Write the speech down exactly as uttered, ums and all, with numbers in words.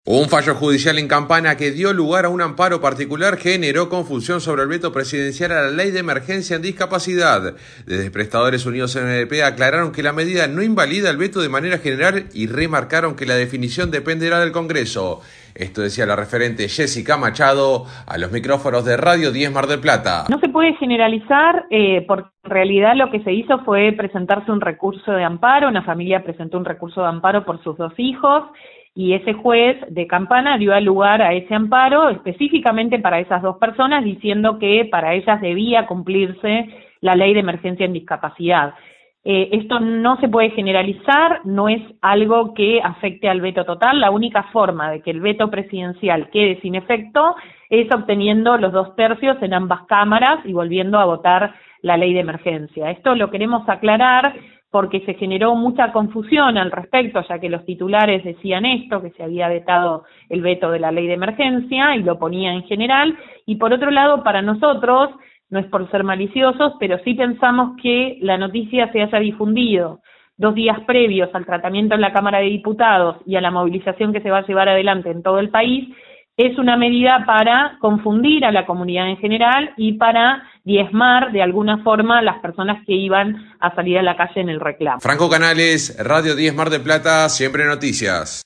Un fallo judicial en Campana que dio lugar a un amparo particular generó confusión sobre el veto presidencial a la ley de emergencia en discapacidad. Desde Prestadores Unidos M D P aclararon que la medida no invalida el veto de manera general y remarcaron que la definición dependerá del Congreso. Esto decía la referente Jessica Machado a los micrófonos de Radio diez Mar del Plata. No se puede generalizar eh, porque en realidad lo que se hizo fue presentarse un recurso de amparo, una familia presentó un recurso de amparo por sus dos hijos, y ese juez de Campana dio lugar a ese amparo específicamente para esas dos personas, diciendo que para ellas debía cumplirse la ley de emergencia en discapacidad. Eh, esto no se puede generalizar, no es algo que afecte al veto total. La única forma de que el veto presidencial quede sin efecto es obteniendo los dos tercios en ambas cámaras y volviendo a votar la ley de emergencia. Esto lo queremos aclarar porque se generó mucha confusión al respecto, ya que los titulares decían esto, que se había vetado el veto de la ley de emergencia y lo ponía en general, y por otro lado, para nosotros, no es por ser maliciosos, pero sí pensamos que la noticia se haya difundido dos días previos al tratamiento en la Cámara de Diputados y a la movilización que se va a llevar adelante en todo el país, es una medida para confundir a la comunidad en general y para diezmar de alguna forma a las personas que iban a salir a la calle en el reclamo. Franco Canales, Radio diez Mar del Plata, siempre noticias.